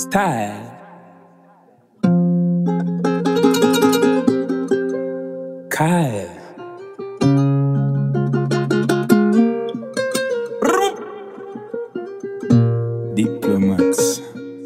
Style. Kyle. Diplomats.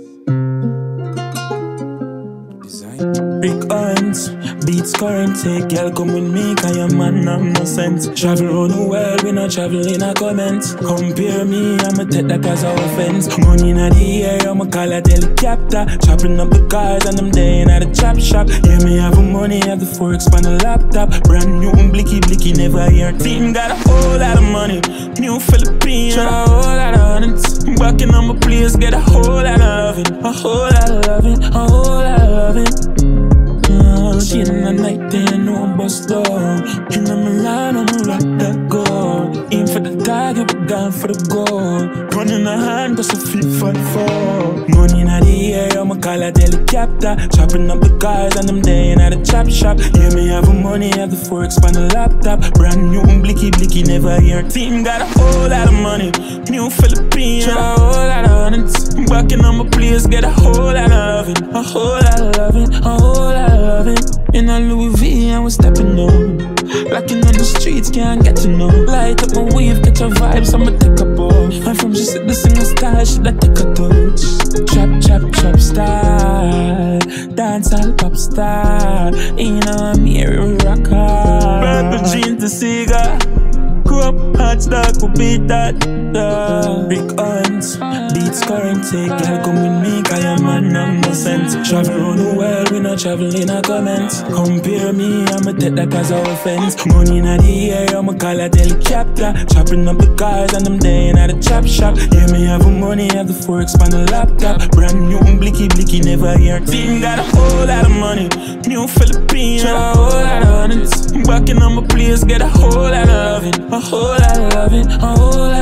Design. Rick Owens. Beats currency. Girl come with me, cause your man have no sense. Travel around the world, we not travel in a comments. Compare me, I'ma take that as a offense. Money in the air, I'ma call a helicopter. Chopping up the cars and I'm there at the chop shop. Yeah, me have the money, have the forex on the laptop. Brand new, blicky, never hear. Team got a whole lot of money. New Philippines, got a whole lot of hundreds. Walking on my place, get a whole lot of loving. A whole lot of loving, a whole lot of loving. She in the night, they know I'm bust down. In the Milan, I'ma rock that gold. Aim for the target, we gone for the gold. Gun in the hand, cause I fit for the fall. Money in the air, I'ma call a helicopter. Chopping up the cars and I'm there at the chop shop. Yeah, me have the money, have the forex on the laptop. Brand new, blicky, never hear. Team got a whole lot of money. New Philippines, got a whole lot of hundreds. Walking on my place, get a whole lot of loving. A whole lot of loving, a whole lot of loving. In a Louis V and we stepping on. Locking on the streets, can't get to know. Light up my wave, catch a vibes, I'ma take a ball. I'm from just the singer style, should I take a touch? Trap style. Dancehall pop star. You know I'm here, we rock hard. Burn the jeans, the cigar. Grew up, hot stock, we beat that. Rick Owens, Beats currency. Girl come with me, cause your man have no sense. Travel around the world, we not travel in a comments. Compare me, I'ma take that as a offense. Money in the air, I'ma call a helicopter. Chopping up the cars and I'm there at the chop shop. Yeah, me have the money, have the forex on the laptop. Brand new, blicky, never hear. Team got a whole lot of money. New Philippines, got a whole lot of hundreds. Walking on my place, get a whole lot of loving. A whole lot of loving, a whole lot